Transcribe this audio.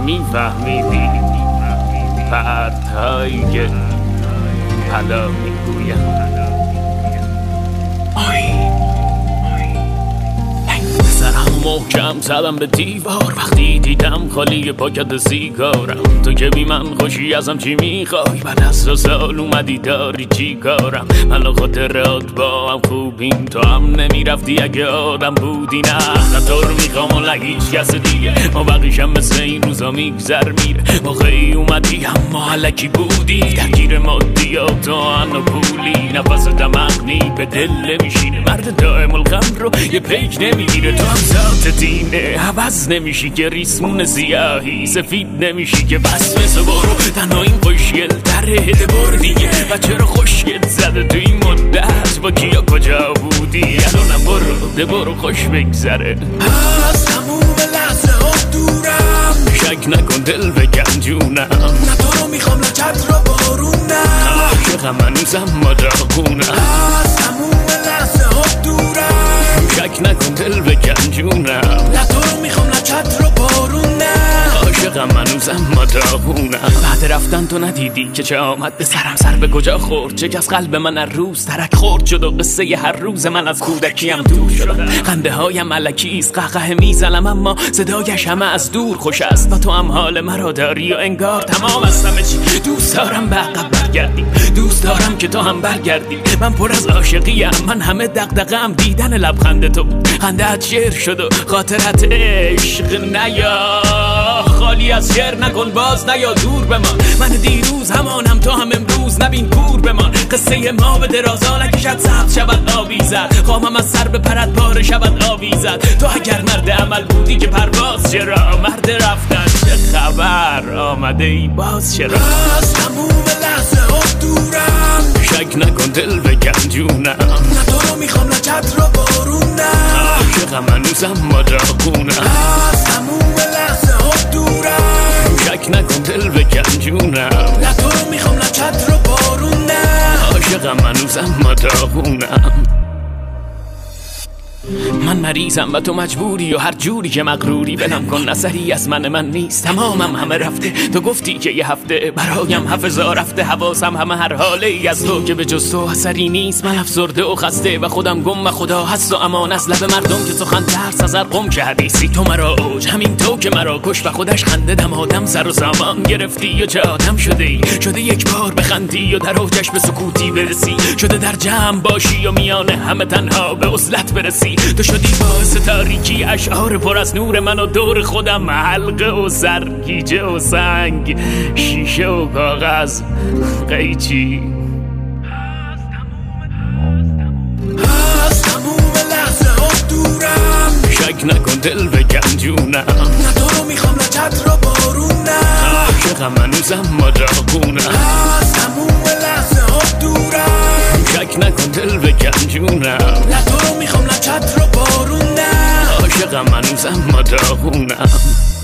میفهمیدی پرتایی که حالا میگویم محکم زدم به دیوار وقتی دیدم خالی پاکت سیگارم. تو که بی من خوشی ازم چی میخوای؟ بعد از 2 سال اومدی داری چی کارم؟ من و خاطرات با هم خوبیم، تو هم نمیرفتی اگه آدم بودی. نه تو رو میخوام و لگیش کس دیگه، ما بقیشم مثل این روزا میگذر میره. موقعی اومدی اما علکی بودی، درگیر مادیات و ان و پولی. نفس دمغنی به دل نمیشینه، مرد دائم الغم رو یه پیک نمیگیره. تو هم ذات دینه عوض نمیشی که ریسمون سیاهی سفید نمیشی که بس مثل برو. تنها این خوشگل تره بر دیگه و چرا خوشگل زده تو این مدت؟ با کیا کجا بودی؟ الانم برو خوش بگذره. از تموم لحظه ها دورم، شک نکن دل بکن جونم. نه تو رو میخوام نه چتر و بارونم، عاشقم هنوزم ما داغونم. از تموم لحظه ها دورم، شک نکن دل بکن جونم. نه تو رو میخوام نه چتر و بارونم، عاشقم هنوزم ما داغونم. بعد رفتن تو ندیدی که چه آمد به سرم؟ سر به کجا خورد؟ چه از قلب من هر روز ترک خورد شد و قصه هر روز من از کودکیم دور شدم. خنده هایم الکیست قهقه میزنم اما صدایش همه از دور خوش است. و تو هم حال مرا داری و انگار تمام است همه چی. دوست دارم به عقب برگردی، دوست دارم که تو هم برگردی. من پر از عاشقیم، من همه دغدغه‌ام دیدن لبخند تو. خنده‌ات شعر شد و خاطرت عشق نیا. خالی از شعر نکن باز نیا دور بمان. من دیروز همانم تو هم امروز، نبین کور بمان. قصه ما به درازا نکشد سبز شود آویزد. خواهم از سر به پرد پاره شود آویزد. تو اگر مرد عمل بودی که پرواز چرا؟ مرد رفتن چه خبر؟ آمده ای باز چرا؟ از تموم لحظه ها دورم، شک نکن دل بکن جونم. نه تو رو میخوام نه چتر و بارونم، عاشقم هنوزم ما داغونم. از تموم لحظه ها دورم، شک نکن دل بکن جونم. نه تو رو میخوام نه چتر و بارونم، عاشقم هنوزم ما داغونم. من مریضم و تو مجبوری و هر جوری که مغروری بنم کن. اثری از من نیست، تمامم همه رفته. تو گفتی که یه هفته برایم حفظا رفته. حواسم همه هر حاله ای از تو که به جز تو اثری نیست. من افسرده و خسته و خودم گم و خدا هست و امان از لب مردم که سخن ترس از قم که حدیثی. تو مرا اوج همین تو که مرا کش و خودش خنده دم آدم سر و سامان گرفتی و چه آدم شده ای. شده یک بار بخندی و در اوجش به سکوتی برسی. شده در جمع باشی و میانه همه تنها به عزلت برسی. تو شدی باعث تاریکی اشعار پر از نور من و دور خودم حلقه و سرگیجه و سنگ شیشه و کاغذ قیچی. از تموم لحظه ها دورم، شک نکن دل بکن جونم. نه تو رو میخوام نه چتر و بارونم، عاشقم هنوزم ما داغونم. از تموم لحظه ها دورم، شک نکن دل بکن جونم. نه تو رو میخوام نه چتر و بارونم، عاشقم هنوزم ما داغونم.